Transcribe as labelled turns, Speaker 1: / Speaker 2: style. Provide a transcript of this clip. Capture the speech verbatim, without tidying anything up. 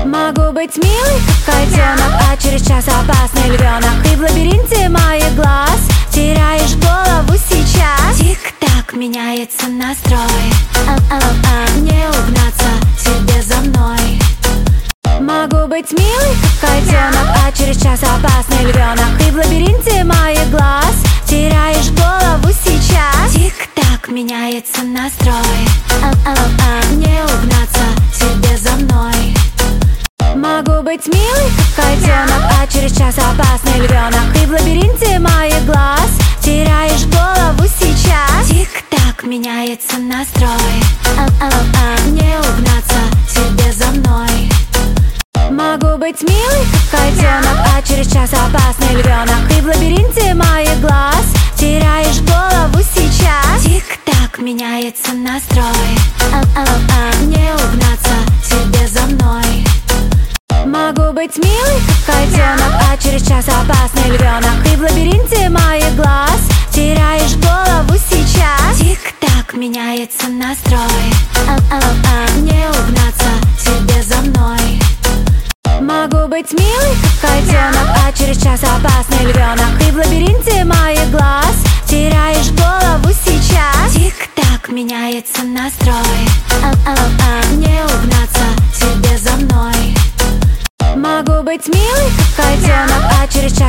Speaker 1: Могу быть милый, как котенок, а через час опасный львенок. Ты в лабиринте моих глаз теряешь голову сейчас. Тик-так, меняется настрой. А-а-а, не угнаться тебе за мной. Могу быть милый, как котенок, а через час опасный львенок. Ты в лабиринте моих глаз теряешь голову сейчас. Тик-так, меняется настрой. А-а-а, не угнаться тебе за мной. Могу быть милый, как котенок, а через час опасный львенок. Ты в лабиринте моих глаз теряешь голову сейчас. Тик-так, меняется настрой. А-а-а, не угнаться тебе за мной. Могу быть милый, как котенок, а через час опасный львенок. Ты в лабиринте моих глаз теряешь голову сейчас. Тик-так, меняется настрой. А-а-а, не угнаться тебе за мной. Могу быть милый, как котенок, а через час опасный львенок. Ты в лабиринте моих глаз теряешь голову сейчас. Тик-так, меняется настрой. А-а-а, не угнаться тебе за мной. Могу быть милый, как котенок, а через час опасный львенок. Ты в лабиринте моих глаз теряешь голову сейчас. Тик-так, меняется настрой. А-а-а, не угнаться тебе за мной. Могу быть милый, как котенок, а через час